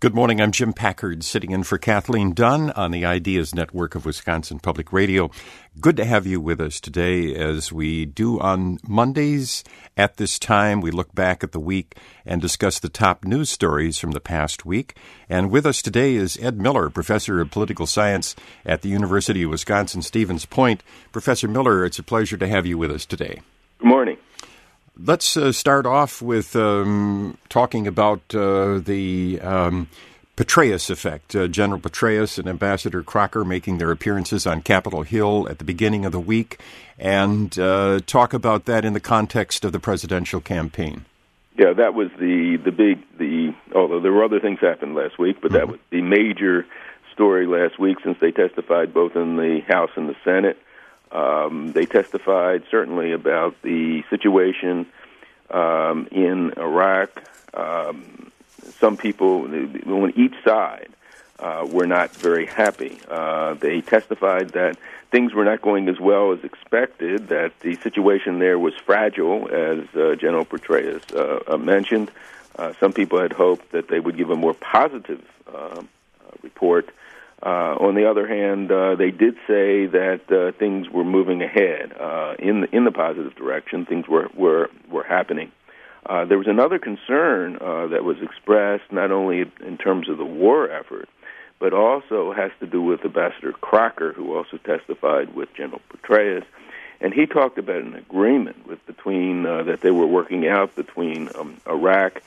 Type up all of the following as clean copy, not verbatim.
Good morning. I'm Jim Packard, sitting in for Kathleen Dunn on the Ideas Network of Wisconsin Public Radio. Good to have you with us today. As we do on Mondays at this time, we look back at the week and discuss the top news stories from the past week. And with us today is Ed Miller, professor of political science at the University of Wisconsin-Stevens Point. Professor Miller, it's a pleasure to have you with us today. Good morning. Let's start off with talking about the Petraeus effect. General Petraeus and Ambassador Crocker making their appearances on Capitol Hill at the beginning of the week, and talk about that in the context of the presidential campaign. Yeah, that was the although there were other things happened last week, but that was the major story last week since they testified both in the House and the Senate. They testified certainly about the situation in Iraq. Some people on each side were not very happy. They testified that things were not going as well as expected, that the situation there was fragile, as General Petraeus mentioned. Some people had hoped that they would give a more positive report. On the other hand, they did say that things were moving ahead in the positive direction. Things were happening. There was another concern that was expressed not only in terms of the war effort, but also has to do with Ambassador Crocker, who also testified with General Petraeus, and he talked about an agreement between that they were working out between Iraq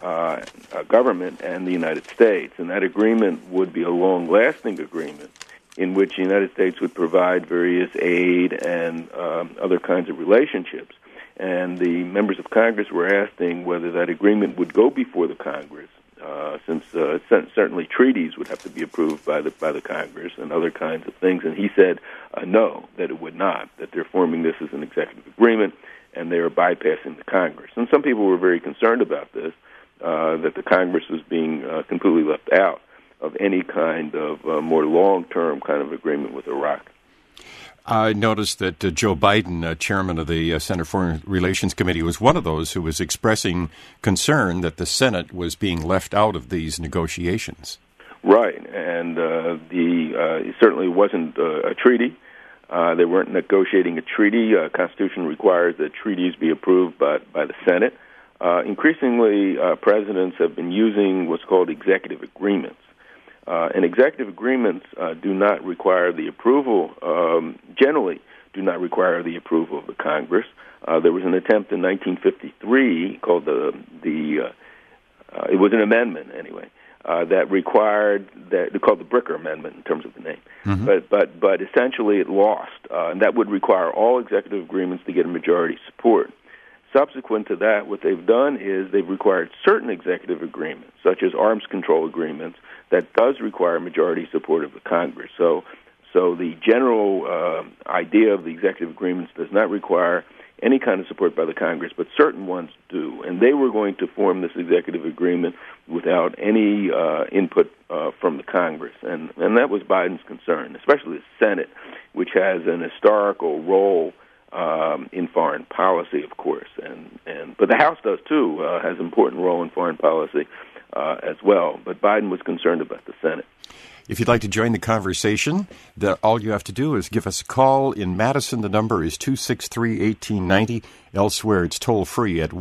government and the United States, and that agreement would be a long-lasting agreement in which the United States would provide various aid and other kinds of relationships. And the members of Congress were asking whether that agreement would go before the Congress, since certainly treaties would have to be approved by the Congress and other kinds of things. And he said no, that it would not, that they're forming this as an executive agreement and they are bypassing the Congress. And some people were very concerned about this, that the Congress was being completely left out of any kind of more long-term kind of agreement with Iraq. I noticed that Joe Biden, chairman of the Senate Foreign Relations Committee, was one of those who was expressing concern that the Senate was being left out of these negotiations. Right, and it certainly wasn't a treaty. They weren't negotiating a treaty. Constitution requires that treaties be approved by the Senate. Increasingly, presidents have been using what's called executive agreements. And executive agreements do not require the approval, generally do not require the approval of the Congress. There was an attempt in 1953 called it was an amendment anyway, that required, called the Bricker Amendment in terms of the name. Mm-hmm. But essentially it lost, and that would require all executive agreements to get a majority support. Subsequent to that, what they've done is they've required certain executive agreements, such as arms control agreements, that does require majority support of the Congress. So the general idea of the executive agreements does not require any kind of support by the Congress, but certain ones do. And they were going to form this executive agreement without any input from the Congress. And that was Biden's concern, especially the Senate, which has an historical role in foreign policy, of course, but the House does too, has an important role in foreign policy as well. But Biden was concerned about the Senate. If you'd like to join the conversation, all you have to do is give us a call. In Madison, the number is 263-1890. Elsewhere, it's toll-free at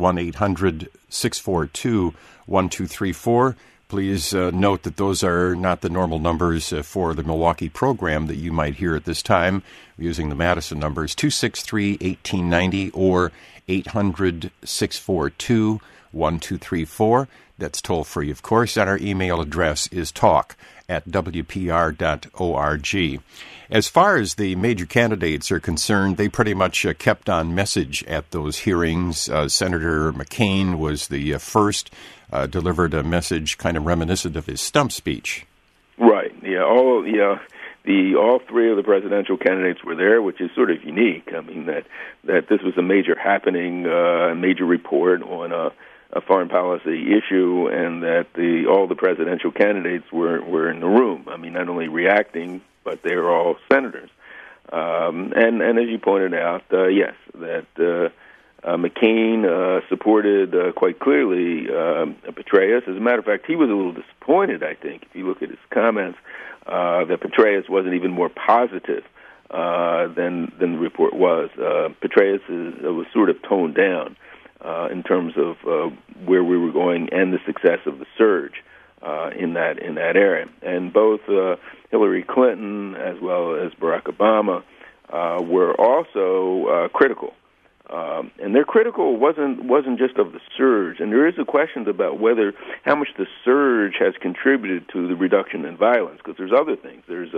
1-800-642-1234. Please note that those are not the normal numbers for the Milwaukee program that you might hear at this time. Using the Madison numbers, 263-1890 or 800-642-1234. That's toll-free, of course, and our email address is talk@wpr.org. As far as the major candidates are concerned, they pretty much kept on message at those hearings. Senator McCain was the first, delivered a message kind of reminiscent of his stump speech. Right. Yeah. All three of the presidential candidates were there, which is sort of unique. I mean, that this was a major happening, major report on a foreign policy issue, and that all the presidential candidates were in the room. I mean, not only reacting, but they were all senators. And as you pointed out, yes, that McCain supported quite clearly Petraeus. As a matter of fact, he was a little disappointed, I think, if you look at his comments, that Petraeus wasn't even more positive than the report was. Petraeus was sort of toned down in terms of where we were going and the success of the surge in that area. And both Hillary Clinton as well as Barack Obama were also critical. And their critical wasn't just of the surge, and there is a question about how much the surge has contributed to the reduction in violence, because there's other things. There's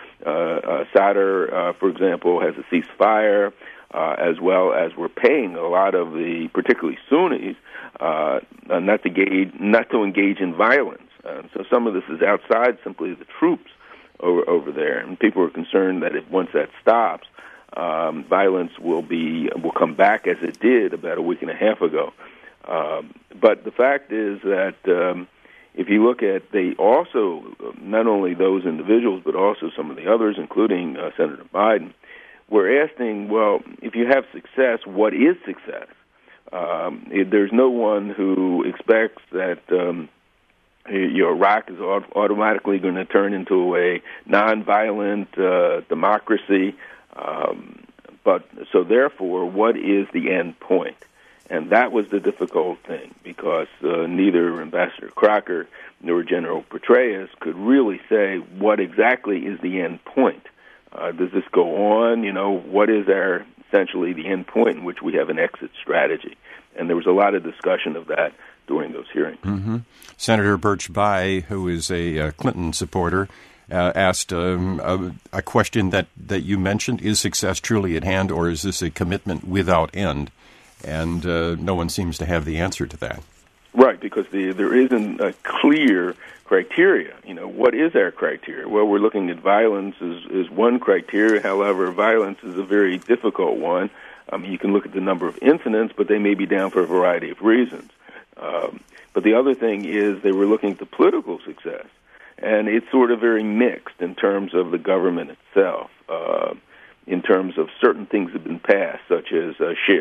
Sadr, for example, has a ceasefire, as well as we're paying a lot of the, particularly Sunnis, not to engage in violence. So some of this is outside simply the troops over there, and people are concerned that once that stops, violence will come back as it did about a week and a half ago. But the fact is that if you look at, they also, not only those individuals, but also some of the others, including Senator Biden, were asking, well, if you have success, what is success? There's no one who expects that Iraq is automatically going to turn into a nonviolent democracy. But so therefore, what is the end point? And that was the difficult thing, because neither Ambassador Crocker nor General Petraeus could really say what exactly is the end point. Does this go on? What is essentially the end point in which we have an exit strategy? And there was a lot of discussion of that during those hearings. Mm-hmm. Senator Birch Bayh, who is a Clinton supporter, asked a question that you mentioned: is success truly at hand, or is this a commitment without end? And no one seems to have the answer to that. Right, because there isn't a clear criteria. What is our criteria? Well, we're looking at violence is one criteria. However, violence is a very difficult one. You can look at the number of incidents, but they may be down for a variety of reasons. But the other thing is they were looking to political success. And it's sort of very mixed in terms of the government itself, in terms of certain things have been passed, such as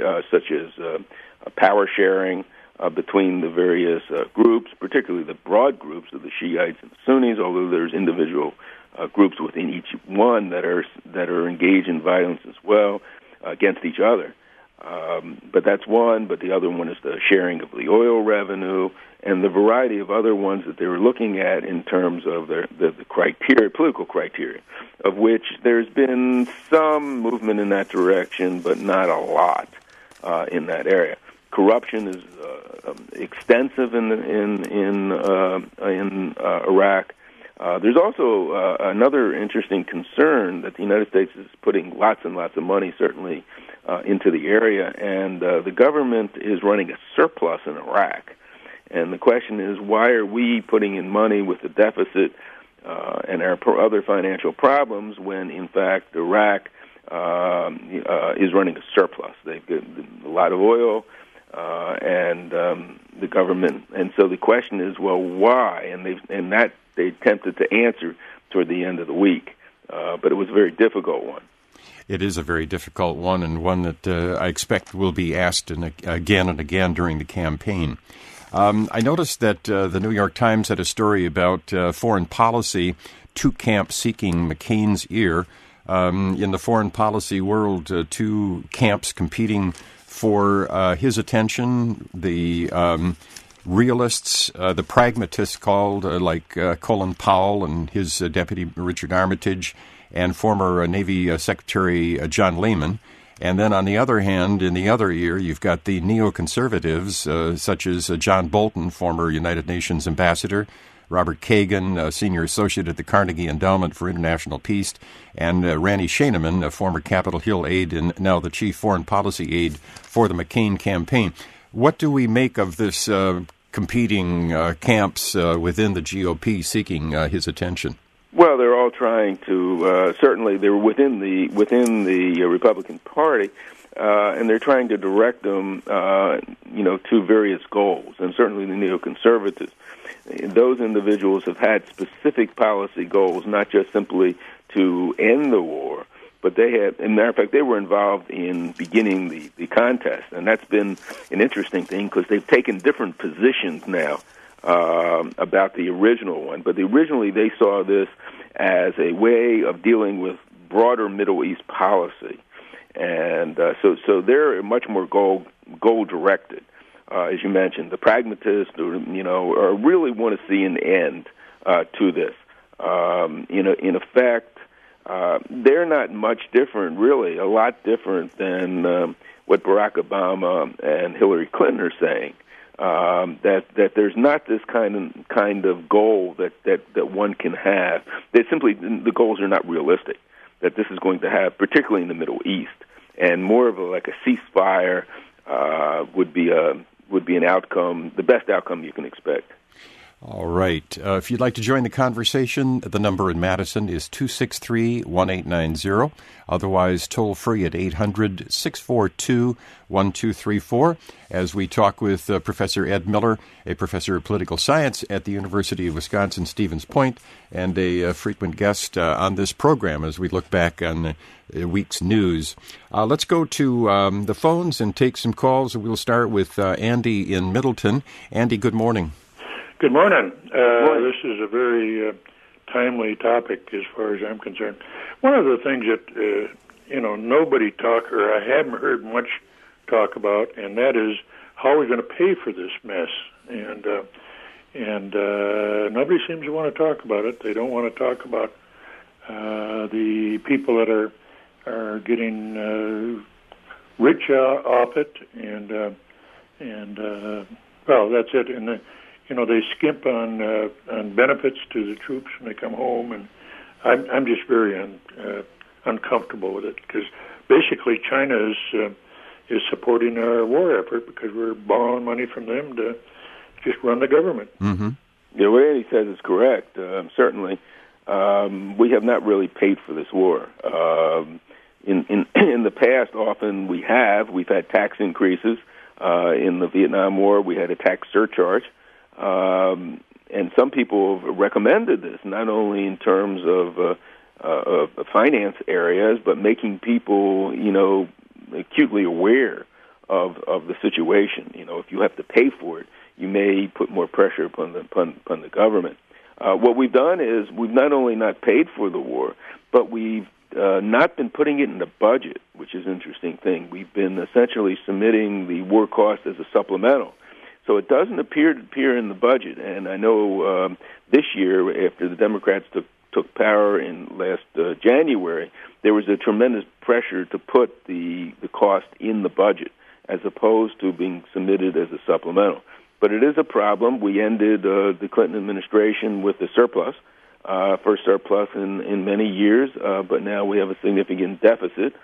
power sharing between the various groups, particularly the broad groups of the Shiites and the Sunnis, although there's individual groups within each one that are engaged in violence as well against each other. But that's one, but the other one is the sharing of the oil revenue and the variety of other ones that they were looking at in terms of the criteria, political criteria, of which there's been some movement in that direction, but not a lot in that area. Corruption is extensive in Iraq. There's also another interesting concern that the United States is putting lots and lots of money, certainly, into the area, and the government is running a surplus in Iraq. And the question is, why are we putting in money with the deficit and our other financial problems when, in fact, Iraq is running a surplus? They've got a lot of oil, and the government. And so the question is, well, why? And they attempted to answer toward the end of the week, but it was a very difficult one. It is a very difficult one, and one that I expect will be asked again and again during the campaign. I noticed that the New York Times had a story about foreign policy, two camps seeking McCain's ear. In the foreign policy world, two camps competing for his attention, the realists, the pragmatists called, like Colin Powell and his deputy Richard Armitage, and former Navy Secretary John Lehman. And then on the other hand, in the other ear, you've got the neoconservatives, such as John Bolton, former United Nations ambassador, Robert Kagan, senior associate at the Carnegie Endowment for International Peace, and Randy Scheineman, a former Capitol Hill aide and now the chief foreign policy aide for the McCain campaign. What do we make of this competing camps within the GOP seeking his attention? Well, they're all trying to. Certainly, they're within the Republican Party, and they're trying to direct them, to various goals. And certainly, the neoconservatives, those individuals have had specific policy goals, not just simply to end the war, but they had, as a matter of fact, they were involved in beginning the contest, and that's been an interesting thing because they've taken different positions now about the original one. But originally they saw this as a way of dealing with broader Middle East policy, and so they're much more goal directed. As you mentioned, the pragmatists, really want to see an end to this. In effect, they're not much different, really, a lot different than what Barack Obama and Hillary Clinton are saying. That there's not this kind of goal that one can have. That simply the goals are not realistic. That this is going to have, particularly in the Middle East, and more of a ceasefire would be an outcome, the best outcome you can expect. All right. If you'd like to join the conversation, the number in Madison is 263-1890. Otherwise, toll free at 800-642-1234. As we talk with Professor Ed Miller, a professor of political science at the University of Wisconsin-Stevens Point, and a frequent guest on this program as we look back on the week's news. Let's go to the phones and take some calls. We'll start with Andy in Middleton. Andy, good morning. Good morning. This is a very timely topic as far as I'm concerned. One of the things that, nobody or I haven't heard much talk about, and that is how we're going to pay for this mess. And nobody seems to want to talk about it. They don't want to talk about the people that are getting rich off it, and that's it. And they skimp on benefits to the troops when they come home, and I'm just very uncomfortable with it because basically China is supporting our war effort because we're borrowing money from them to just run the government. Mm-hmm. Yeah, what Andy says is correct. Certainly, we have not really paid for this war. In the past, often we've had tax increases. In the Vietnam War, we had a tax surcharge. And some people have recommended this, not only in terms of finance areas, but making people, acutely aware of the situation. If you have to pay for it, you may put more pressure upon the government. What we've done is we've not only not paid for the war, but we've not been putting it in the budget, which is an interesting thing. We've been essentially submitting the war cost as a supplemental. So it doesn't appear in the budget. And I know this year, after the Democrats took power in last January, there was a tremendous pressure to put the cost in the budget as opposed to being submitted as a supplemental. But it is a problem. We ended the Clinton administration with a surplus, first surplus in many years, but now we have a significant deficit.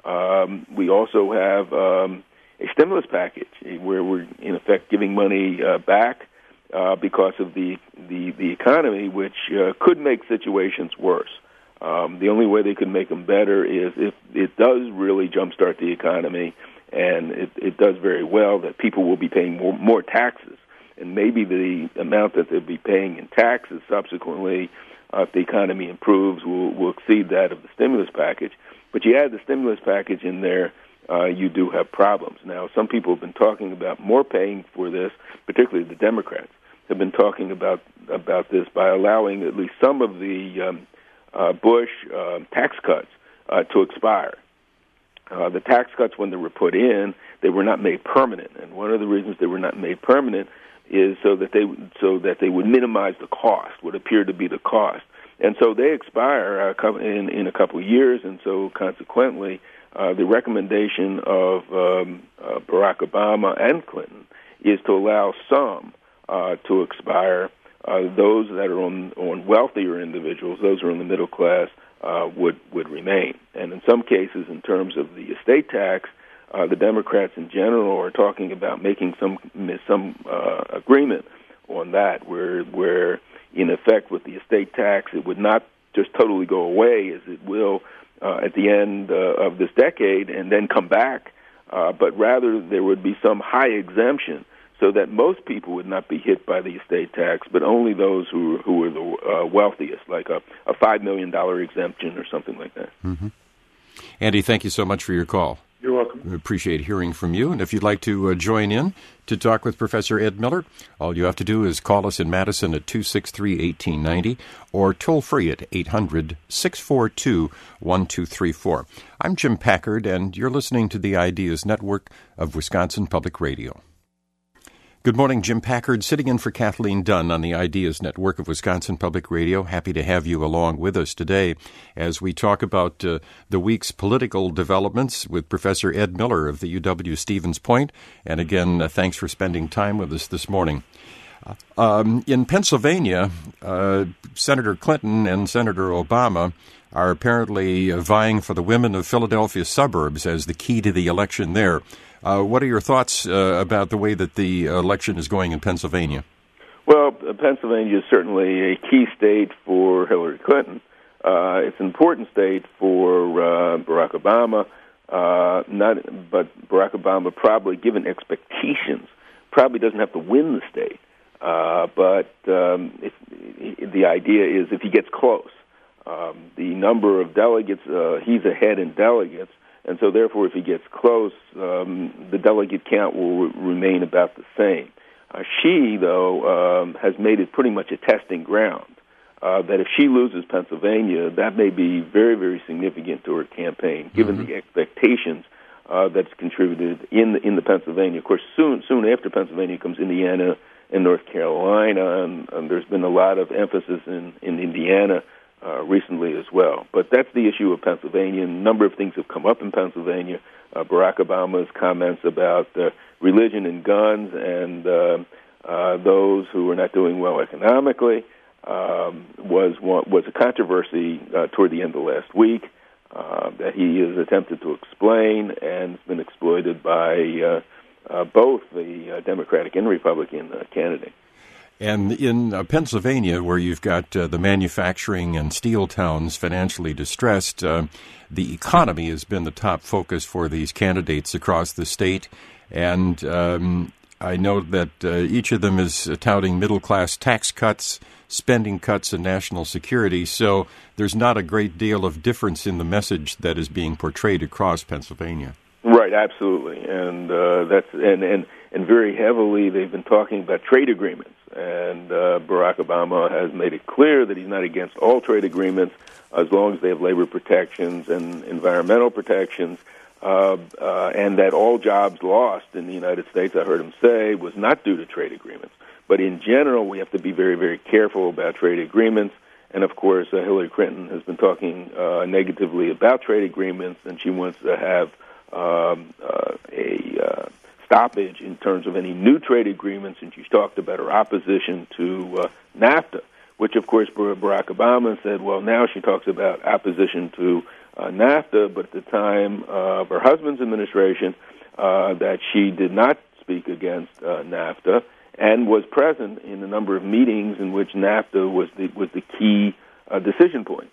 We also have a stimulus package where we're in effect giving money back because of the economy, which could make situations worse. The only way they could make them better is if it does really jumpstart the economy, and it does very well, that people will be paying more taxes, and maybe the amount that they'll be paying in taxes subsequently, if the economy improves, will exceed that of the stimulus package. But you add the stimulus package in there, you do have problems. Now, some people have been talking about more paying for this, particularly the Democrats have been talking about this by allowing at least some of the Bush tax cuts to expire. The tax cuts, when they were put in, they were not made permanent, and one of the reasons they were not made permanent is so that they would minimize the cost, what appeared to be the cost, and so they expire in a couple of years, and so consequently, the recommendation of Barack Obama and Clinton is to allow some to expire. Those that are on wealthier individuals, those who are in the middle class, would remain. And in some cases, in terms of the estate tax, the Democrats in general are talking about making some agreement on that, where in effect with the estate tax, it would not just totally go away as it will at the end of this decade and then come back, but rather there would be some high exemption so that most people would not be hit by the estate tax, but only those who are the wealthiest, like a $5 million exemption or something like that. Mm-hmm. Andy, thank you so much for your call. You're welcome. We appreciate hearing from you. And if you'd like to join in to talk with Professor Ed Miller, all you have to do is call us in Madison at 263-1890 or toll free at 800-642-1234. I'm Jim Packard, and you're listening to the Ideas Network of Wisconsin Public Radio. Good morning, Jim Packard, sitting in for Kathleen Dunn on the Ideas Network of Wisconsin Public Radio. Happy to have you along with us today as we talk about the week's political developments with Professor Ed Miller of the UW-Stevens Point. And again, thanks for spending time with us this morning. In Pennsylvania, Senator Clinton and Senator Obama are apparently vying for the women of Philadelphia suburbs as the key to the election there. What are your thoughts about the way that the election is going in Pennsylvania? Well, Pennsylvania is certainly a key state for Hillary Clinton. It's an important state for Barack Obama, but Barack Obama, probably given expectations, probably doesn't have to win the state. But the idea is if he gets close, the number of delegates, he's ahead in delegates. And so, therefore, if he gets close, the delegate count will remain about the same. She, though, has made it pretty much a testing ground, that if she loses Pennsylvania, that may be very, very significant to her campaign, given the expectations that's contributed in the Pennsylvania. Of course, soon after Pennsylvania comes Indiana and North Carolina, and there's been a lot of emphasis in Indiana recently as well. But that's the issue of Pennsylvania. A number of things have come up in Pennsylvania. Barack Obama's comments about religion and guns and those who are not doing well economically was a controversy toward the end of last week that he has attempted to explain, and it's been exploited by both the Democratic and Republican candidates. And in Pennsylvania, where you've got the manufacturing and steel towns financially distressed, the economy has been the top focus for these candidates across the state. And I know that each of them is touting middle-class tax cuts, spending cuts, and national security. So there's not a great deal of difference in the message that is being portrayed across Pennsylvania. Right, absolutely. And and very heavily they've been talking about trade agreements. And Barack Obama has made it clear that he's not against all trade agreements as long as they have labor protections and environmental protections, and that all jobs lost in the United States, I heard him say, was not due to trade agreements. But in general, we have to be very, very careful about trade agreements. And, of course, Hillary Clinton has been talking negatively about trade agreements, and she wants to have a stoppage in terms of any new trade agreements, and she's talked about her opposition to NAFTA, which, of course, Barack Obama said, well, now she talks about opposition to NAFTA, but at the time of her husband's administration, that she did not speak against NAFTA and was present in a number of meetings in which NAFTA was the key decision point.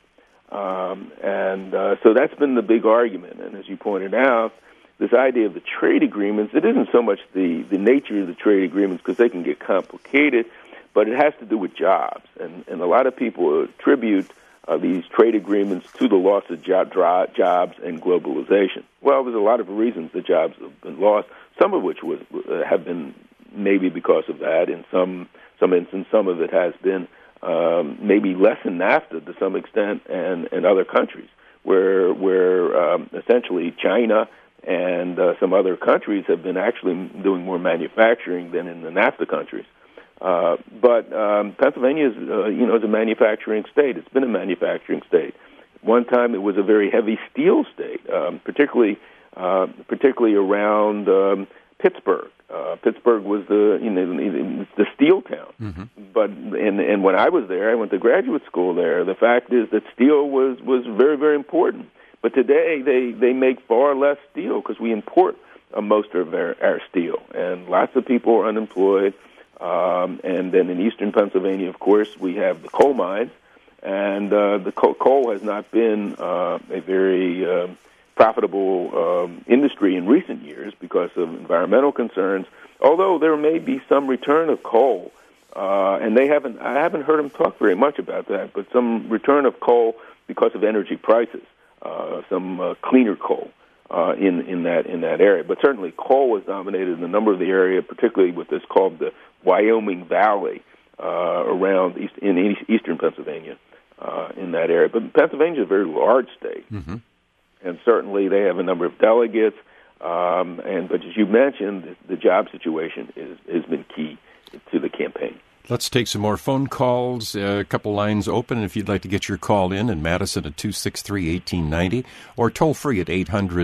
So that's been the big argument, and as you pointed out, this idea of the trade agreements, it isn't so much the nature of the trade agreements because they can get complicated, but it has to do with jobs. And a lot of people attribute these trade agreements to the loss of jobs and globalization. Well, there's a lot of reasons the jobs have been lost, some of which have been maybe because of that. In some instance, some of it has been maybe less than NAFTA to some extent and other countries where essentially China and some other countries have been actually doing more manufacturing than in the NAFTA countries. But Pennsylvania is, is a manufacturing state. It's been a manufacturing state. One time it was a very heavy steel state, particularly around Pittsburgh. Pittsburgh was the steel town. Mm-hmm. But and when I was there, I went to graduate school there. The fact is that steel was very, very important. But today they make far less steel because we import most of our steel, and lots of people are unemployed. And then in eastern Pennsylvania, of course, we have the coal mines, and the coal has not been a very profitable industry in recent years because of environmental concerns. Although there may be some return of coal, and I haven't heard them talk very much about that, but some return of coal because of energy prices. cleaner coal in that area. But certainly coal was dominated in a number of the area, particularly with this called the Wyoming Valley around in eastern Pennsylvania in that area. But Pennsylvania is a very large state, and certainly they have a number of delegates. But as you mentioned, the job situation has been key to the campaign. Let's take some more phone calls. A couple lines open if you'd like to get your call in Madison at 263-1890 or toll free at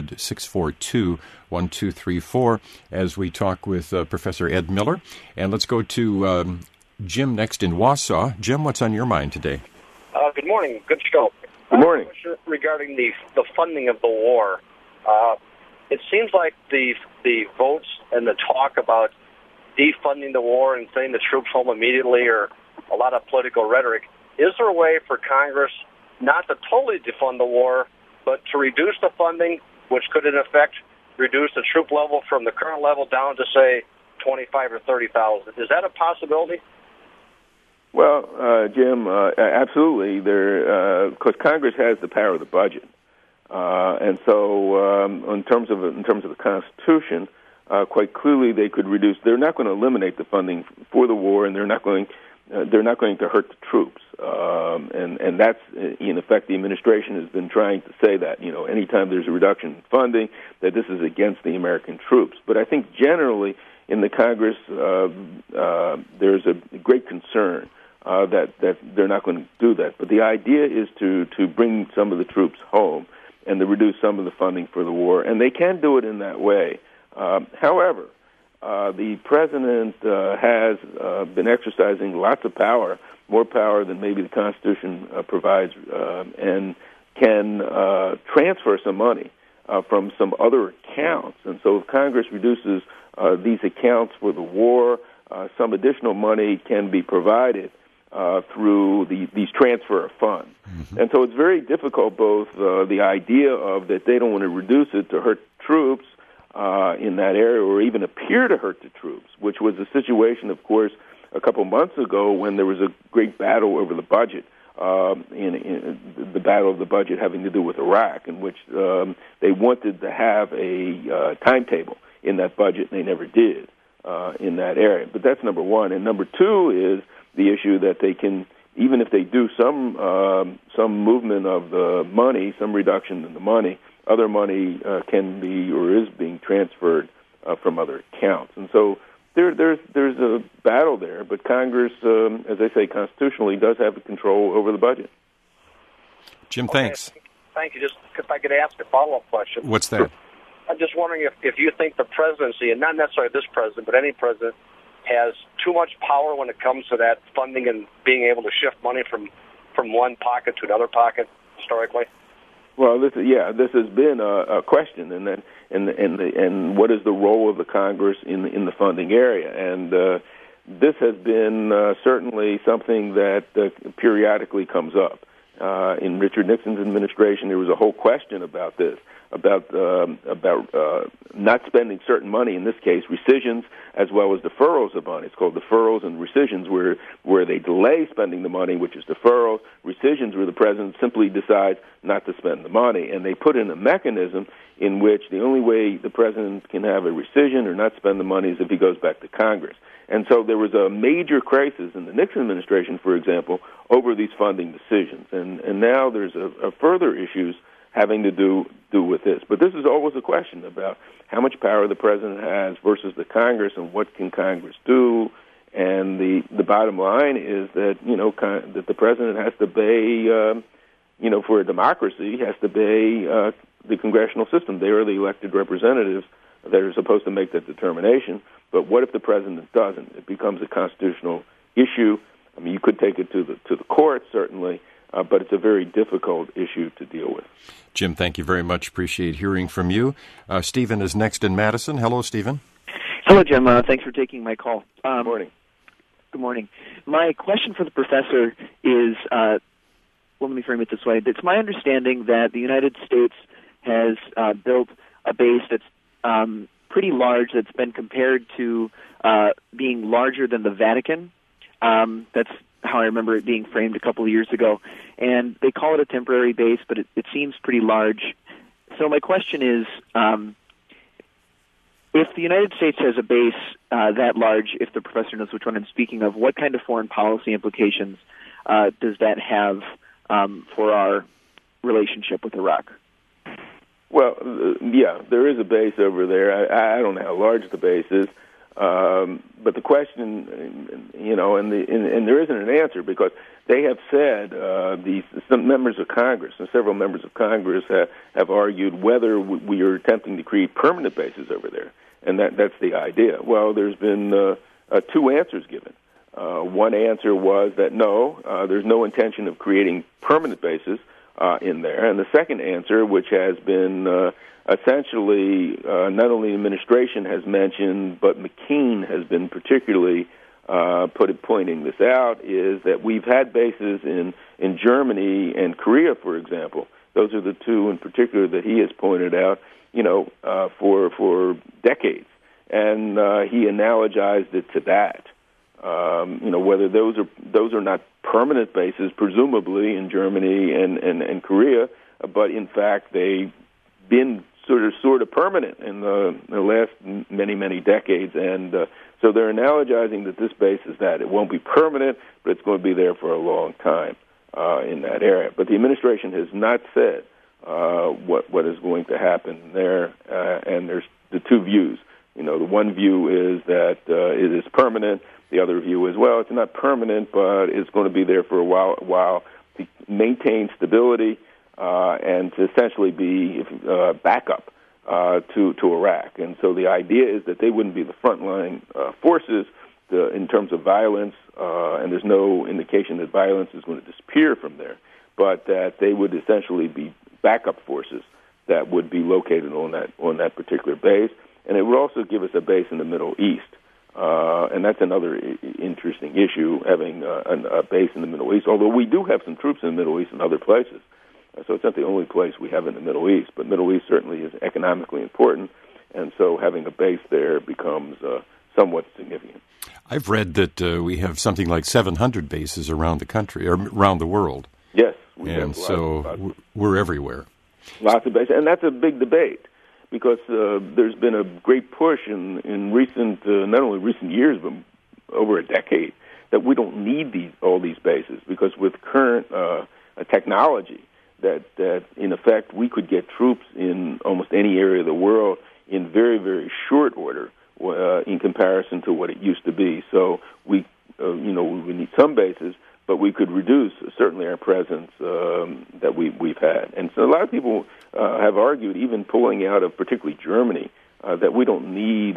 800-642-1234 as we talk with Professor Ed Miller. And let's go to Jim next in Wausau. Jim, what's on your mind today? Good morning. Good show. Good morning. Regarding the funding of the war, it seems like the votes and the talk about defunding the war and sending the troops home immediately, or a lot of political rhetoric. Is there a way for Congress not to totally defund the war, but to reduce the funding, which could in effect reduce the troop level from the current level down to, say, 25 or 30,000? Is that a possibility? Well, Jim, absolutely. Because Congress has the power of the budget, and so in terms of the Constitution. Quite clearly, they could reduce. They're not going to eliminate the funding for the war, and they're not going to hurt the troops. And that's in effect the administration has been trying to say that anytime there's a reduction in funding, that this is against the American troops. But I think generally in the Congress there's a great concern that they're not going to do that. But the idea is to bring some of the troops home and to reduce some of the funding for the war, and they can do it in that way. However, the president has been exercising lots of power, more power than maybe the Constitution provides, and can transfer some money from some other accounts. And so if Congress reduces these accounts for the war, some additional money can be provided through these transfer of funds. And so it's very difficult, both the idea of that they don't want to reduce it to hurt troops, in that area, or even appear to hurt the troops, which was the situation, of course, a couple months ago when there was a great battle over the budget, in the battle of the budget having to do with Iraq, in which they wanted to have a timetable in that budget, and they never did in that area. But that's number one. And number two is the issue that they can, even if they do some movement of the money, some reduction in the money, other money can be or is being transferred from other accounts. And so there's a battle there, but Congress, as I say, constitutionally does have the control over the budget. Jim, thanks. Thank you. Just if I could ask a follow-up question. What's that? I'm just wondering if you think the presidency, and not necessarily this president, but any president, has too much power when it comes to that funding and being able to shift money from one pocket to another pocket historically? Well, this has been a question, and what is the role of the Congress in the funding area? And this has been certainly something that periodically comes up. In Richard Nixon's administration, there was a whole question about this, about not spending certain money. In this case, rescissions as well as deferrals of money. It's called deferrals and rescissions, where they delay spending the money, which is deferrals. Rescissions, where the president simply decides not to spend the money, and they put in a mechanism in which the only way the president can have a rescission or not spend the money is if he goes back to Congress. And so there was a major crisis in the Nixon administration, for example, over these funding decisions. And now there's a further issues having to do with this. But this is always a question about how much power the president has versus the Congress, and what can Congress do. And the bottom line is that that the president has to obey, for a democracy, has to obey the congressional system. They are the elected representatives that are supposed to make that determination. But what if the president doesn't? It becomes a constitutional issue. I mean, you could take it to the courts, certainly, but it's a very difficult issue to deal with. Jim, thank you very much. Appreciate hearing from you. Stephen is next in Madison. Hello, Stephen. Hello, Jim. Thanks for taking my call. Good morning. Good morning. My question for the professor is, let me frame it this way. It's my understanding that the United States has built a base that's pretty large, that's been compared to being larger than the Vatican. That's how I remember it being framed a couple of years ago. And they call it a temporary base, but it seems pretty large. So my question is, if the United States has a base that large, if the professor knows which one I'm speaking of, what kind of foreign policy implications does that have for our relationship with Iraq? Well, yeah, there is a base over there. I don't know how large the base is, but the question, and there isn't an answer, because they have said some members of Congress and several members of Congress have argued whether we are attempting to create permanent bases over there, and that's the idea. Well, there's been two answers given. One answer was that no, there's no intention of creating permanent bases in there. And the second answer, which has been essentially not only the administration has mentioned, but McCain has been particularly pointing this out, is that we've had bases in Germany and Korea, for example. Those are the two in particular that he has pointed out, for decades. And he analogized it to that. Whether those are not permanent bases, presumably in Germany and Korea, but in fact they've been sort of permanent in the last many decades, and so they're analogizing that this base is that it won't be permanent, but it's going to be there for a long time in that area. But the administration has not said what is going to happen there, and there's the two views. The one view is that it is permanent. The other view is, well, it's not permanent, but it's going to be there for a while to maintain stability and to essentially be backup to Iraq. And so the idea is that they wouldn't be the frontline forces in terms of violence, and there's no indication that violence is going to disappear from there, but that they would essentially be backup forces that would be located on that particular base. And it would also give us a base in the Middle East. And that's another interesting issue, having a base in the Middle East, although we do have some troops in the Middle East and other places. So it's not the only place we have in the Middle East, but Middle East certainly is economically important, and so having a base there becomes somewhat significant. I've read that we have something like 700 bases around the country, or around the world. Yes. And so we're everywhere. Lots of bases, and that's a big debate, because there's been a great push in recent, not only recent years, but over a decade, that we don't need all these bases, because with current technology, that in effect we could get troops in almost any area of the world in very, very short order in comparison to what it used to be. So we need some bases, but we could reduce certainly our presence that we've had. And so a lot of people have argued, even pulling out of particularly Germany, that we don't need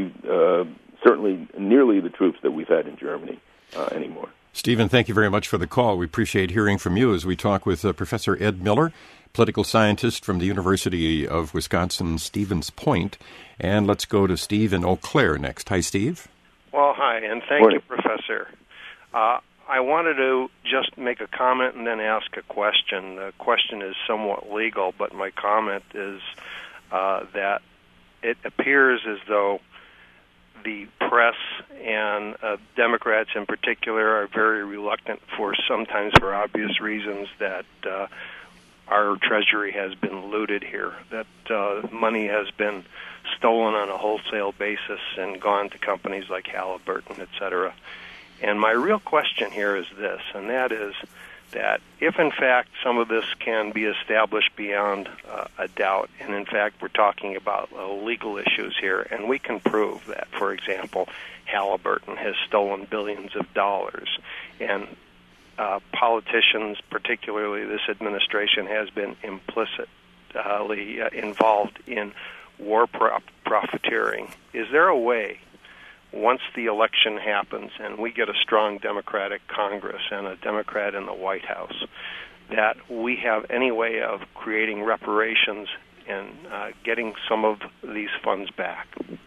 certainly nearly the troops that we've had in Germany anymore. Stephen, thank you very much for the call. We appreciate hearing from you as we talk with Professor Ed Miller, political scientist from the University of Wisconsin-Stevens Point. And let's go to Steve in Eau Claire next. Hi, Steve. Well, hi, and thank you, Professor. I wanted to just make a comment and then ask a question. The question is somewhat legal, but my comment is that it appears as though the press and Democrats in particular are very reluctant, sometimes for obvious reasons, that our Treasury has been looted here, that money has been stolen on a wholesale basis and gone to companies like Halliburton, et cetera. And my real question here is this, and that is that if, in fact, some of this can be established beyond a doubt, and, in fact, we're talking about legal issues here, and we can prove that, for example, Halliburton has stolen billions of dollars, and politicians, particularly this administration, has been implicitly involved in war profiteering, is there a way, once the election happens and we get a strong Democratic Congress and a Democrat in the White House, that we have any way of creating reparations and getting some of these funds back?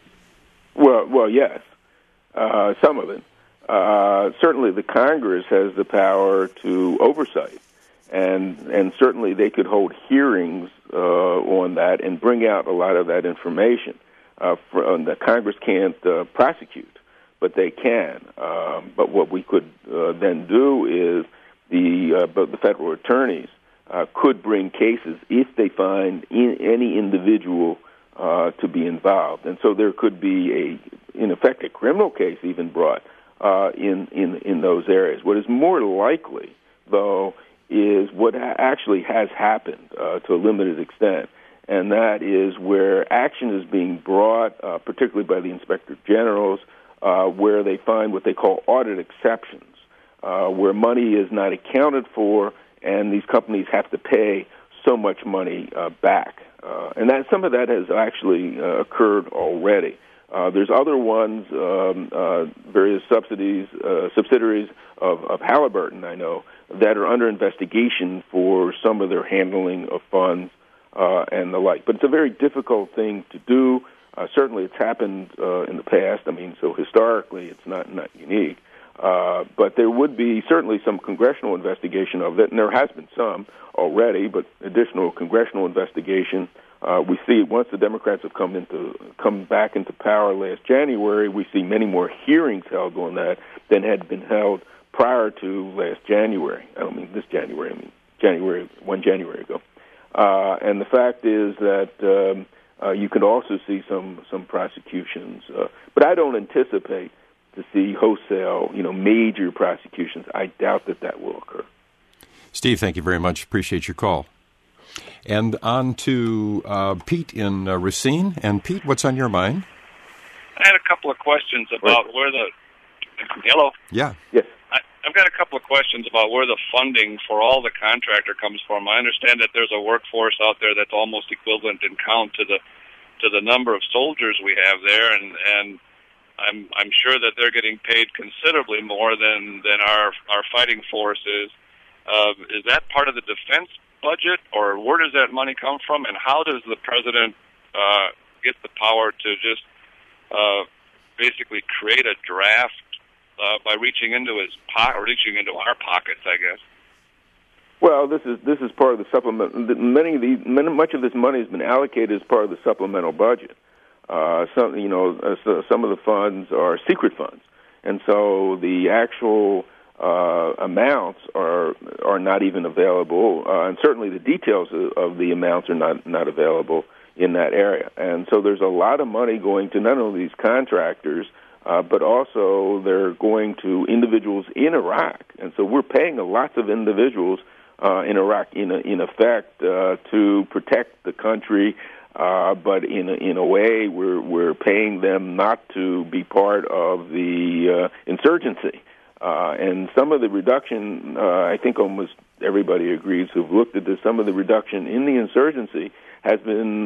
Well, yes, some of it. Certainly the Congress has the power to oversight, and certainly they could hold hearings on that and bring out a lot of that information. The Congress can't prosecute, but they can. But what we could then do is the federal attorneys could bring cases if they find any individual to be involved, and so there could be in effect, a criminal case even brought in those areas. What is more likely, though, is what actually has happened to a limited extent, and that is where action is being brought, particularly by the inspector generals, where they find what they call audit exceptions, where money is not accounted for, and these companies have to pay so much money back. And that some of that has actually occurred already. There's other ones, various subsidiaries of Halliburton, I know, that are under investigation for some of their handling of funds and the like. But it's a very difficult thing to do. Certainly it's happened in the past. I mean, so historically it's not unique. But there would be certainly some congressional investigation of it, and there has been some already, but additional congressional investigation. We see once the Democrats have come back into power last January, we see many more hearings held on that than had been held prior to last January. I don't mean this January. I mean one January ago. And the fact is that you could also see some prosecutions, but I don't anticipate to see wholesale, major prosecutions. I doubt that will occur. Steve, thank you very much. Appreciate your call. And on to Pete in Racine. And Pete, what's on your mind? I had a couple of questions about where the... Hello? Yeah. Yes. I've got a couple of questions about where the funding for all the contractor comes from. I understand that there's a workforce out there that's almost equivalent in count to the number of soldiers we have there, and I'm sure that they're getting paid considerably more than our fighting force is. Is that part of the defense budget, or where does that money come from, and how does the president get the power to just basically create a draft by reaching into his reaching into our pockets, I guess? Well, this is part of the supplement. Much of this money has been allocated as part of the supplemental budget. Some of the funds are secret funds, and so the actual amounts are not even available, and certainly the details of the amounts are not available in that area. And so there's a lot of money going to not only these contractors, but also they're going to individuals in Iraq. And so we're paying lots of individuals in Iraq, in effect, to protect the country. But in a way, we're paying them not to be part of the insurgency. And some of the reduction, I think almost everybody agrees who've looked at this, some of the reduction in the insurgency has been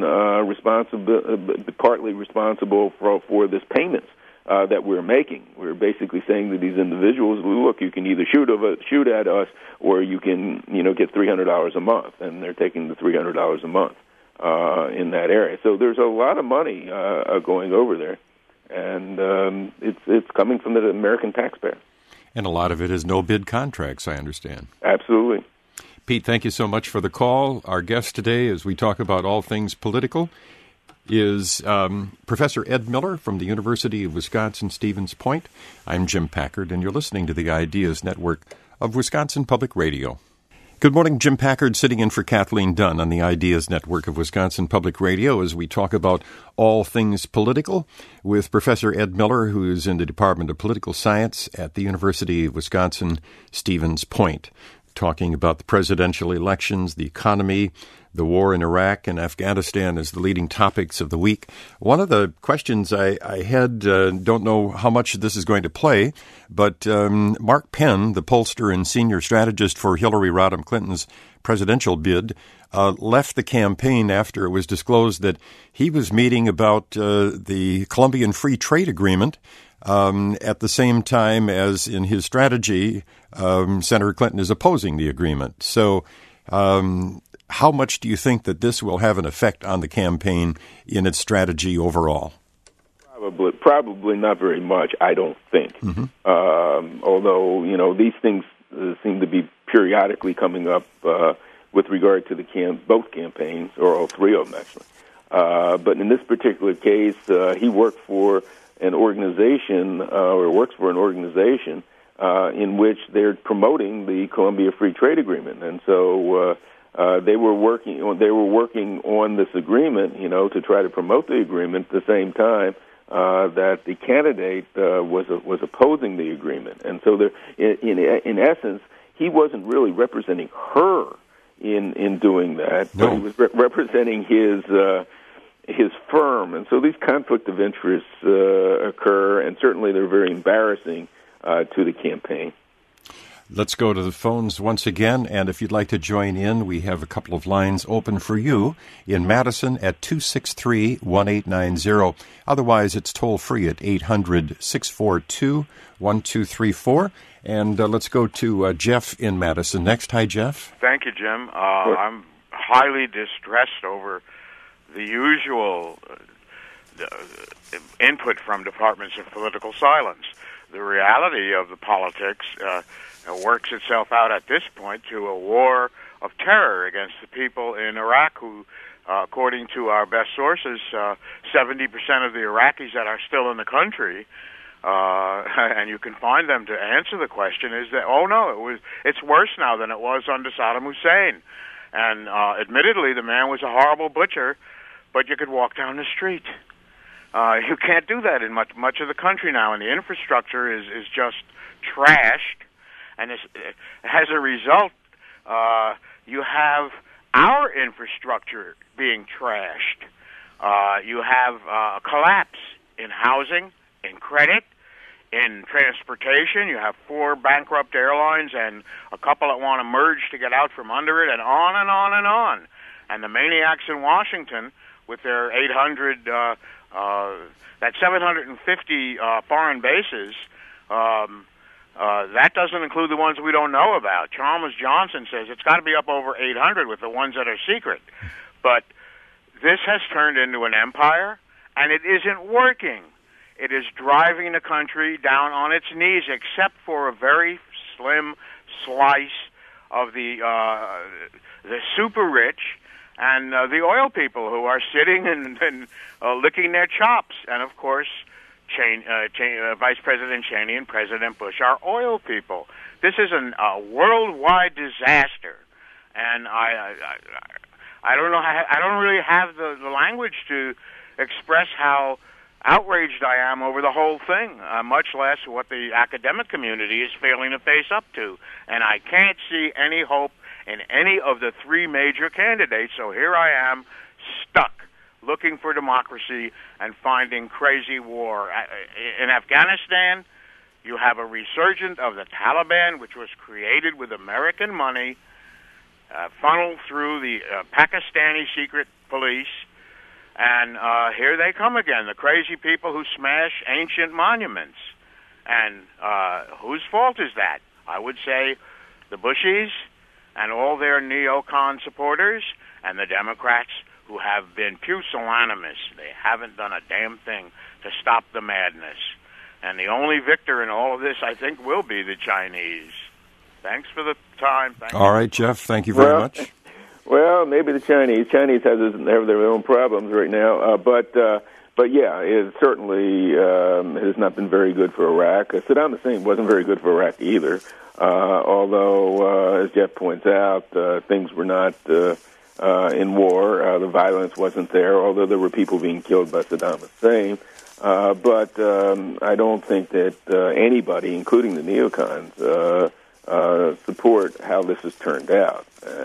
partly responsible for this payments that we're making. We're basically saying to these individuals, look, you can either shoot at us, or you can get $300 a month, and they're taking the $300 a month in that area. So there's a lot of money going over there, and it's coming from the American taxpayer. And a lot of it is no-bid contracts, I understand. Absolutely. Pete, thank you so much for the call. Our guest today, as we talk about all things political, is Professor Ed Miller from the University of Wisconsin-Stevens Point. I'm Jim Packard, and you're listening to the Ideas Network of Wisconsin Public Radio. Good morning, Jim Packard, sitting in for Kathleen Dunn on the Ideas Network of Wisconsin Public Radio as we talk about all things political with Professor Ed Miller, who is in the Department of Political Science at the University of Wisconsin-Stevens Point, talking about the presidential elections, the economy, the war in Iraq and Afghanistan as the leading topics of the week. One of the questions I had, don't know how much this is going to play, but Mark Penn, the pollster and senior strategist for Hillary Rodham Clinton's presidential bid, left the campaign after it was disclosed that he was meeting about the Colombian Free Trade Agreement at the same time as in his strategy, Senator Clinton is opposing the agreement. So how much do you think that this will have an effect on the campaign in its strategy overall? Probably not very much, I don't think. Mm-hmm. Although, these things seem to be periodically coming up with regard to both campaigns, or all three of them, actually. But in this particular case, he worked for an organization or works for an organization in which they're promoting the Colombia Free Trade Agreement, and so they were working on this agreement, to try to promote the agreement at the same time that the candidate was opposing the agreement, and so in essence, he wasn't really representing her in doing that, but he was representing his firm, and so these conflict of interests occur, and certainly they're very embarrassing to the campaign. Let's go to the phones once again, and if you'd like to join in, we have a couple of lines open for you in Madison at 263-1890. Otherwise, it's toll-free at 800-642-1234. And let's go to Jeff in Madison next. Hi, Jeff. Thank you, Jim. I'm highly distressed over the usual input from departments of political silence. The reality of the politics works itself out at this point to a war of terror against the people in Iraq who, according to our best sources, 70% of the Iraqis that are still in the country, and you can find them to answer the question, is that, it's worse now than it was under Saddam Hussein. And admittedly, the man was a horrible butcher, but you could walk down the street. You can't do that in much of the country now, and the infrastructure is just trashed. And as a result, you have our infrastructure being trashed. You have a collapse in housing, in credit, in transportation. You have 4 bankrupt airlines and a couple that want to merge to get out from under it, and on and on and on. And the maniacs in Washington, with their 750 foreign bases, that doesn't include the ones we don't know about. Chalmers Johnson says it's got to be up over 800 with the ones that are secret. But this has turned into an empire, and it isn't working. It is driving the country down on its knees, except for a very slim slice of the super rich and the oil people who are sitting and licking their chops. And, of course, Vice President Cheney and President Bush are oil people. This is a worldwide disaster, and I don't know. I don't really have the language to express how outraged I am over the whole thing, much less what the academic community is failing to face up to. And I can't see any hope in any of the 3 major candidates. So here I am, stuck, looking for democracy and finding crazy war. In Afghanistan, you have a resurgence of the Taliban, which was created with American money, funneled through the Pakistani secret police, and here they come again, the crazy people who smash ancient monuments. And whose fault is that? I would say the Bushies and all their neocon supporters and the Democrats, who have been pusillanimous. They haven't done a damn thing to stop the madness. And the only victor in all of this, I think, will be the Chinese. Thanks for the time. All right, Jeff, thank you very much. Well, maybe the Chinese have their own problems right now, but yeah, it certainly has not been very good for Iraq. Saddam Hussein wasn't very good for Iraq either, although, as Jeff points out, things were not in war. The violence wasn't there, although there were people being killed by Saddam Hussein. But I don't think that anybody, including the neocons, support how this has turned out.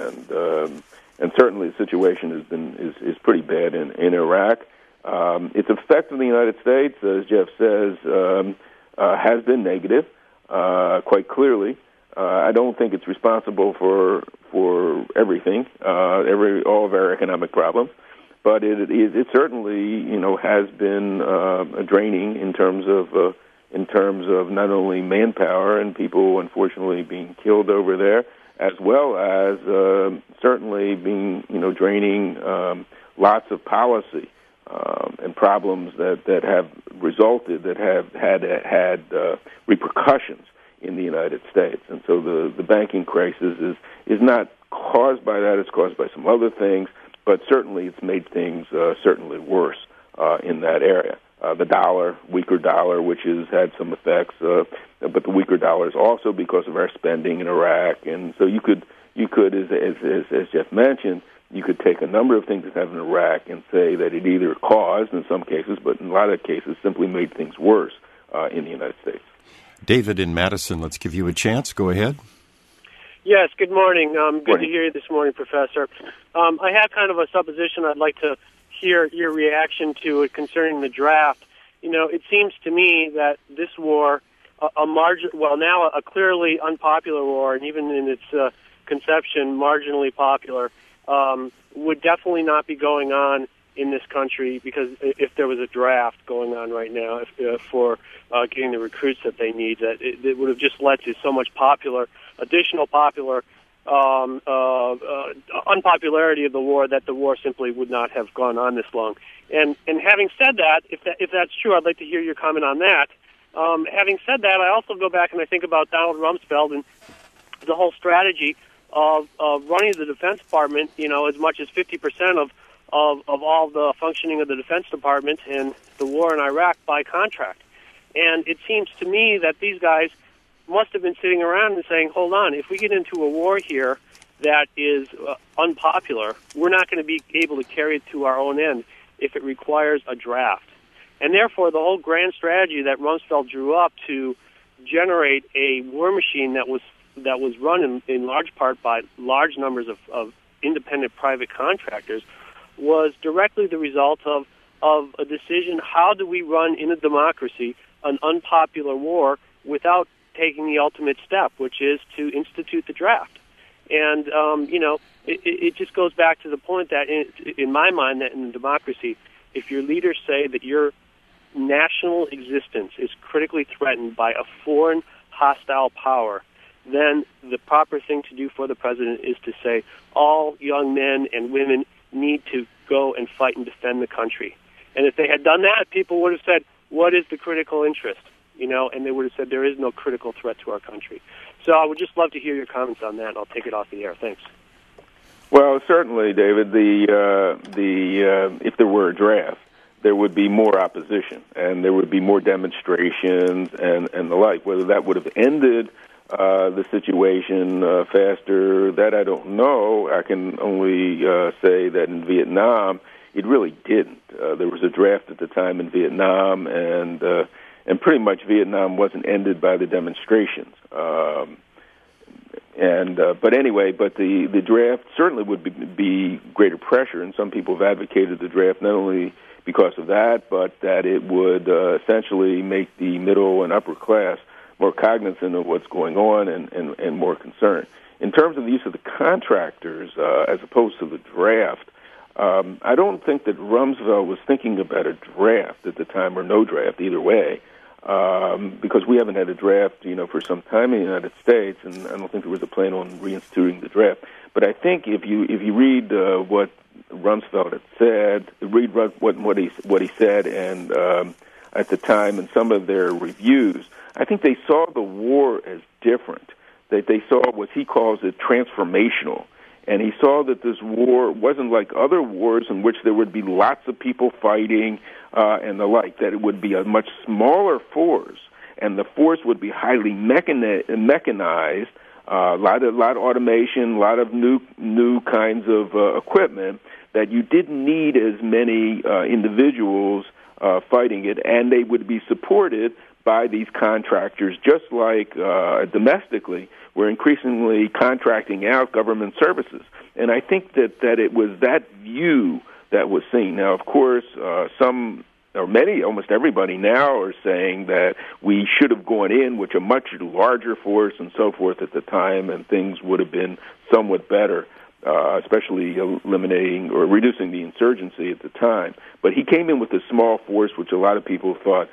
And certainly the situation is pretty bad in Iraq. Its effect on the United States, as Jeff says, has been negative, quite clearly. I don't think it's responsible for everything, all of our economic problems, but it certainly has been draining in terms of not only manpower and people unfortunately being killed over there, as well as certainly being draining lots of policy and problems that have resulted, that have had repercussions in the United States. And so the banking crisis is not caused by that, it's caused by some other things, but certainly it's made things certainly worse in that area. the weaker dollar, which has had some effects, but the weaker dollar is also because of our spending in Iraq. And so you could, as Jeff mentioned, you could take a number of things that happened in Iraq and say that it either caused, in some cases, but in a lot of cases, simply made things worse in the United States. David in Madison, let's give you a chance. Go ahead. Yes, good morning. Good to hear you this morning, Professor. I have kind of a supposition I'd like to hear your reaction to it concerning the draft. It seems to me that this war, now a clearly unpopular war, and even in its conception, marginally popular, would definitely not be going on in this country, because if there was a draft going on right now for getting the recruits that they need, that it would have just led to so much additional unpopularity of the war, that the war simply would not have gone on this long. And having said that, if that's true, I'd like to hear your comment on that. Having said that, I also go back and I think about Donald Rumsfeld and the whole strategy of running the Defense Department, as much as 50% of all the functioning of the Defense Department and the war in Iraq by contract. And it seems to me that these guys must have been sitting around and saying, hold on, if we get into a war here that is unpopular, we're not going to be able to carry it to our own end if it requires a draft. And therefore, the whole grand strategy that Rumsfeld drew up to generate a war machine that was run in large part by large numbers of independent private contractors was directly the result of a decision: how do we run in a democracy an unpopular war without taking the ultimate step, which is to institute the draft? And it just goes back to the point that in my mind, that in a democracy, if your leaders say that your national existence is critically threatened by a foreign hostile power, then the proper thing to do for the president is to say all young men and women need to go and fight and defend the country. And if they had done that, people would have said, what is the critical interest? And they would have said there is no critical threat to our country. So I would just love to hear your comments on that, and I'll take it off the air. Thanks. Well, certainly, David, if there were a draft, there would be more opposition, and there would be more demonstrations and the like. Whether that would have ended the situation faster, that I don't know. I can only say that in Vietnam, it really didn't. There was a draft at the time in Vietnam, and pretty much Vietnam wasn't ended by the demonstrations. But anyway, the draft certainly would be greater pressure, and some people have advocated the draft not only because of that, but that it would essentially make the middle and upper class more cognizant of what's going on and more concerned. In terms of the use of the contractors as opposed to the draft, I don't think that Rumsfeld was thinking about a draft at the time, or no draft, either way, because we haven't had a draft, for some time in the United States, and I don't think there was a plan on reinstituting the draft. But I think if you read what Rumsfeld had said, read what he said, and at the time in some of their reviews, I think they saw the war as different. That they saw what he calls it transformational. And he saw that this war wasn't like other wars in which there would be lots of people fighting and the like, that it would be a much smaller force, and the force would be highly mechanized, a lot of automation, a lot of new kinds of equipment, that you didn't need as many individuals fighting it, and they would be supported by these contractors, just like domestically, we're increasingly contracting out government services. And I think that it was that view that was seen. Now, of course, some or many, almost everybody now are saying that we should have gone in with a much larger force and so forth at the time, and things would have been somewhat better, especially eliminating or reducing the insurgency at the time. But he came in with a small force, which a lot of people thought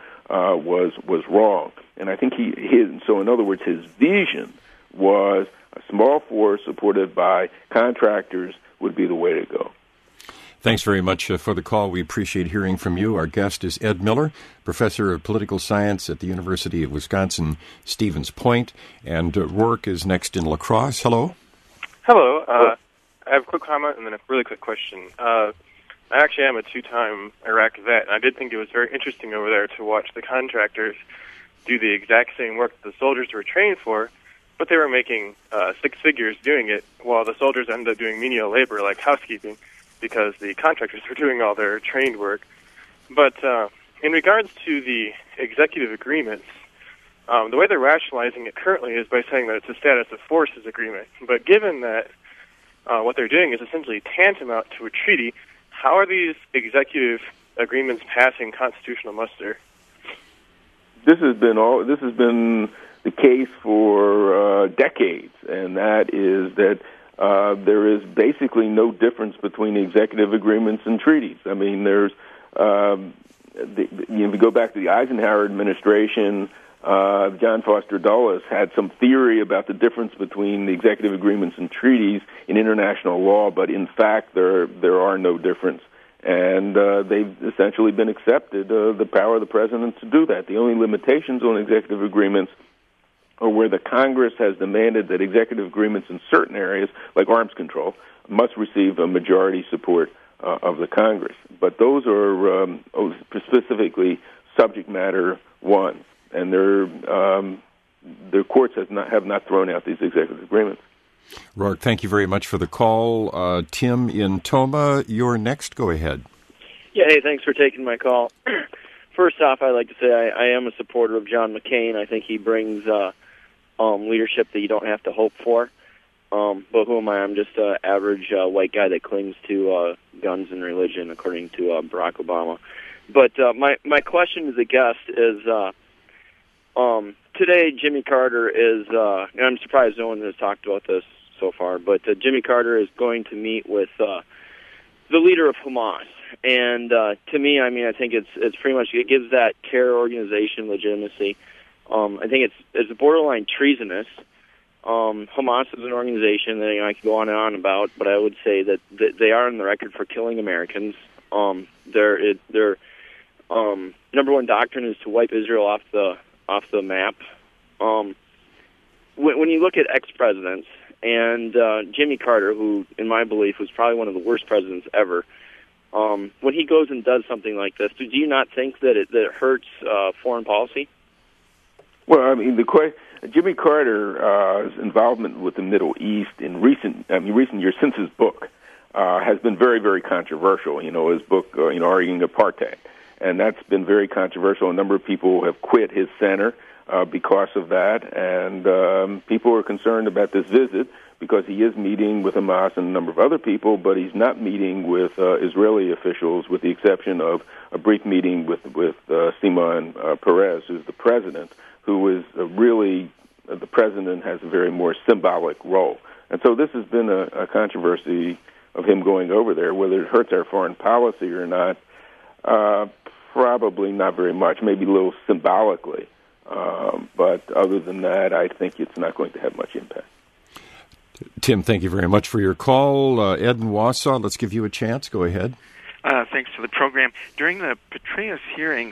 was wrong. And I think so in other words, his vision was a small force supported by contractors would be the way to go. Thanks very much for the call. We appreciate hearing from you. Our guest is Ed Miller, professor of political science at the University of Wisconsin-Stevens Point, and Rourke is next in La Crosse. Hello. Hello. I have a quick comment and then a really quick question. I actually am a two-time Iraq vet, and I did think it was very interesting over there to watch the contractors do the exact same work that the soldiers were trained for, but they were making 6 figures doing it, while the soldiers ended up doing menial labor like housekeeping because the contractors were doing all their trained work. But in regards to the executive agreements, the way they're rationalizing it currently is by saying that it's a status of forces agreement. But given that what they're doing is essentially tantamount to a treaty, how are these executive agreements passing constitutional muster? This has been the case for decades, and that is that there is basically no difference between executive agreements and treaties. I mean, there's if you go back to the Eisenhower administration, John Foster Dulles had some theory about the difference between the executive agreements and treaties in international law, but in fact there are no difference. And they've essentially been accepted, the power of the president to do that. The only limitations on executive agreements are where the Congress has demanded that executive agreements in certain areas, like arms control, must receive a majority support of the Congress. But those are specifically subject matter ones, and their courts have not thrown out these executive agreements. Rourke, thank you very much for the call. Tim in Toma, you're next. Go ahead. Yeah, hey, thanks for taking my call. First off, I'd like to say I am a supporter of John McCain. I think he brings leadership that you don't have to hope for. But who am I? I'm just an average white guy that clings to guns and religion, according to Barack Obama. But my question as a guest is, today Jimmy Carter is, and I'm surprised no one has talked about this so far, but Jimmy Carter is going to meet with the leader of Hamas. And to me, I mean, I think it's pretty much, it gives that terror organization legitimacy. I think it's borderline treasonous. Hamas is an organization that I could go on and on about, but I would say that they are on the record for killing Americans. Their number one doctrine is to wipe Israel off the map. When you look at ex-presidents, and Jimmy Carter, who, in my belief, was probably one of the worst presidents ever, when he goes and does something like this, do you not think that it hurts foreign policy? Well, I mean, Jimmy Carter's involvement with the Middle East in recent years since his book has been very, very controversial. You know, his book, Arguing Apartheid, and that's been very controversial. A number of people have quit his center because of that, and people are concerned about this visit because he is meeting with Hamas and a number of other people, but he's not meeting with Israeli officials, with the exception of a brief meeting with Shimon Peres, who's the president, who is really, the president has a very more symbolic role. And so this has been a controversy of him going over there. Whether it hurts our foreign policy or not, probably not very much, maybe a little symbolically. But other than that, I think it's not going to have much impact. Tim, thank you very much for your call. Ed in Wausau, let's give you a chance. Go ahead. Thanks for the program. During the Petraeus hearings,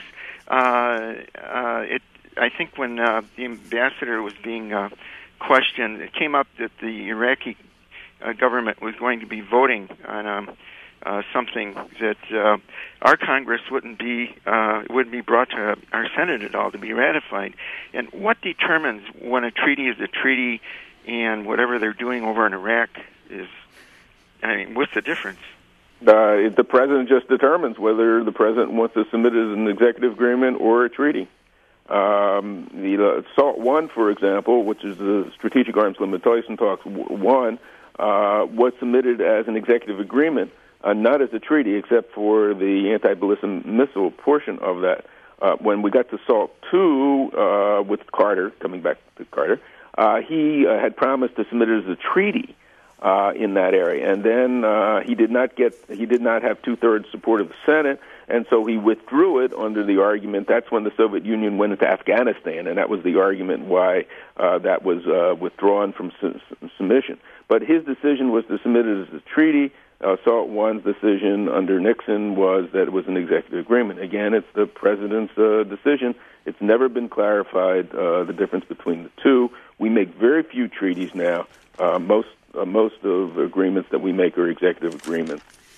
I think when the ambassador was being questioned, it came up that the Iraqi government was going to be voting on something that our Congress wouldn't be brought to our Senate at all to be ratified. And what determines when a treaty is a treaty and whatever they're doing over in Iraq is? I mean, what's the difference? The president just determines whether the president wants to submit it as an executive agreement or a treaty. The SALT 1, for example, which is the Strategic Arms Limitation Talks 1, was submitted as an executive agreement, not as a treaty, except for the anti-ballistic missile portion of that. When we got to SALT 2 with Carter, coming back to Carter, he had promised to submit it as a treaty in that area, and then he did not have 2/3 support of the Senate, and so he withdrew it under the argument. That's when the Soviet Union went into Afghanistan, and that was the argument why that was withdrawn from submission. But his decision was to submit it as a treaty. SALT 1's decision under Nixon was that it was an executive agreement. Again, it's the president's decision. It's never been clarified, the difference between the two. We make very few treaties now. Most of agreements that we make are executive agreements.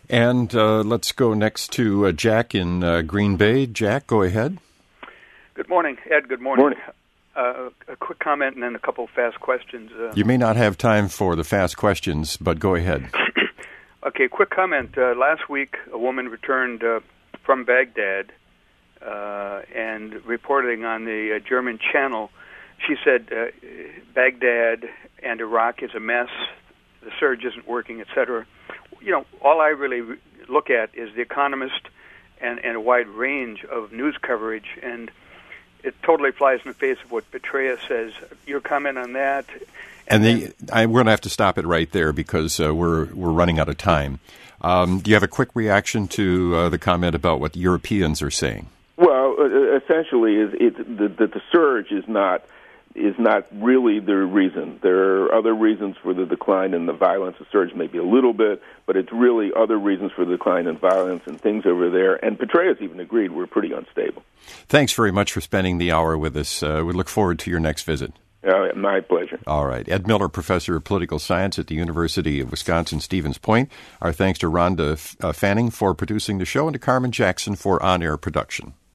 And let's go next to Jack in Green Bay. Jack, go ahead. Good morning, Ed. Good morning. Morning. A quick comment and then a couple of fast questions. You may not have time for the fast questions, but go ahead. Okay, quick comment. Last week, a woman returned from Baghdad and reporting on the German channel. She said Baghdad and Iraq is a mess, the surge isn't working, etc. All I really look at is The Economist and a wide range of news coverage, and it totally flies in the face of what Petraeus says. Your comment on that? And we're going to have to stop it right there because we're running out of time. Do you have a quick reaction to the comment about what the Europeans are saying? Well, essentially, the surge is not really the reason. There are other reasons for the decline in the violence. The surge may be a little bit, but it's really other reasons for the decline in violence and things over there. And Petraeus even agreed we're pretty unstable. Thanks very much for spending the hour with us. We look forward to your next visit. My pleasure. All right. Ed Miller, Professor of Political Science at the University of Wisconsin-Stevens Point. Our thanks to Rhonda Fanning for producing the show and to Carmen Jackson for on-air production.